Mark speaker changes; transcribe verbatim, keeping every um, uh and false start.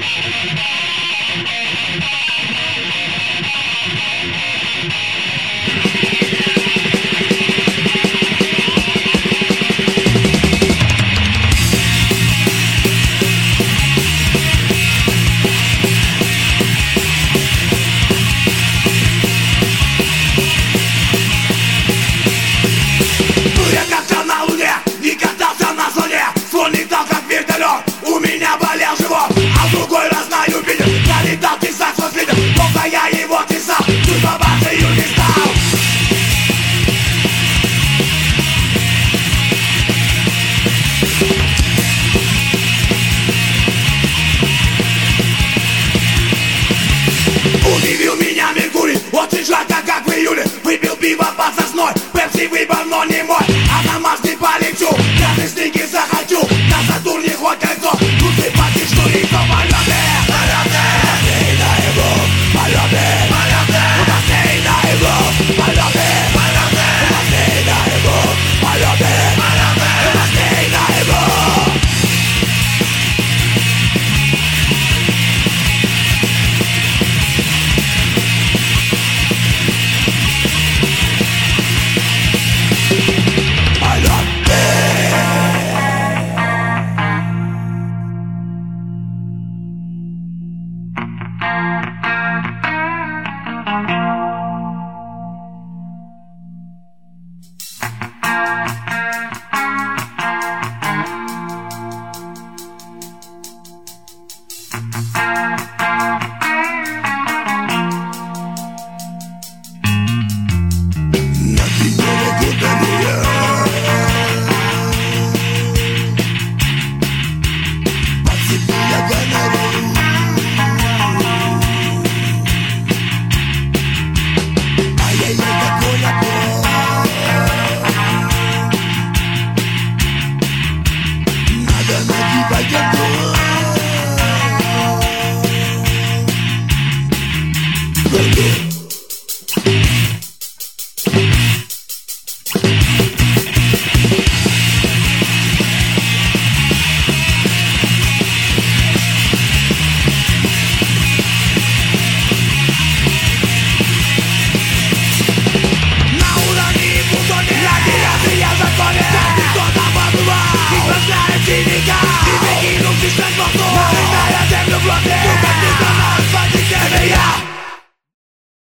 Speaker 1: У меня болел живот, а в другой раз на Юпитер залетал писать свой свитер. Плохо я его писал, чуть побачаю не стал. Удивил меня Меркурий, очень жарко, как в июле. Выпил пиво под сосной, пепси выбор, но не мой.